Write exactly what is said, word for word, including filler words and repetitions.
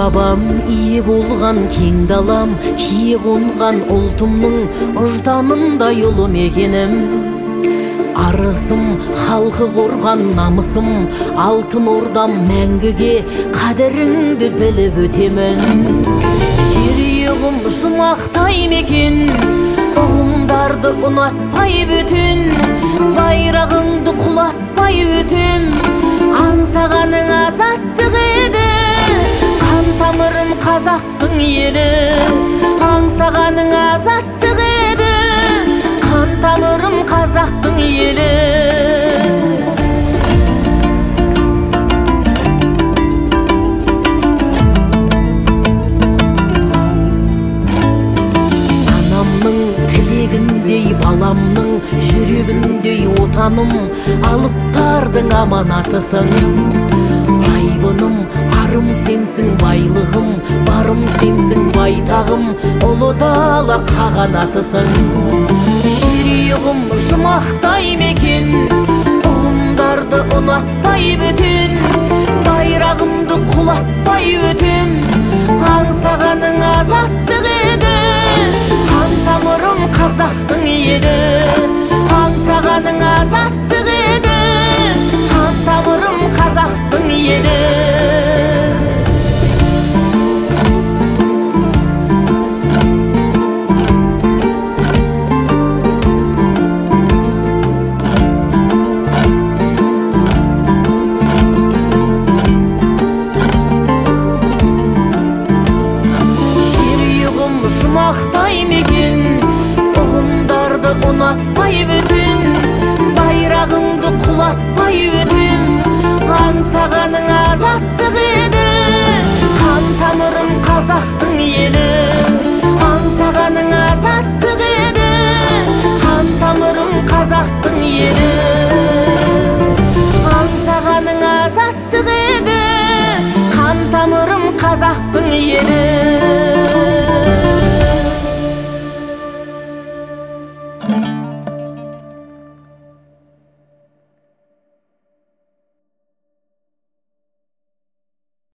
бабам ие болған кең далам, кие қонған ұлтымның ұжданындай ұлы мекенім. Арысым, халқы қорған намысым, алтын ордам мәңгіге қадіріңді біліп өтемін. Жүрегім жұмақтай мекен, ұғымдарды ұнатпай бөтен, байрағыңды құлатпай өтем. Аңсағаның азаттық еді, қан тамырым қазақтың елі. Аңсағаның азаттық еді, қан тамырым қазақтың елі. Анамның тілегіндей баламның жүрегіндей отаным, алыптардың аманатысың. Айбыным, арым сенсің, байлығым, барым сенсің, байтағым, ұлы дала қағанатысың. Жүрегім жұмақтай мекен, ұғымдарды ұнатпай бөтен, байрағымды құлатпай өтем. Аңсағаның азаттық еді, қан тамырым қазақтың елі. Аңсағаның азаттық еді, қан тамырым қазақтың елі. Жұмақтай мекен, ұғымдарды ұнатпай бөтен, байрағыңды құлатпай өтем. Аңсағаның азаттық еді, қан тамырым қазақтың елі. Аңсағаның азаттық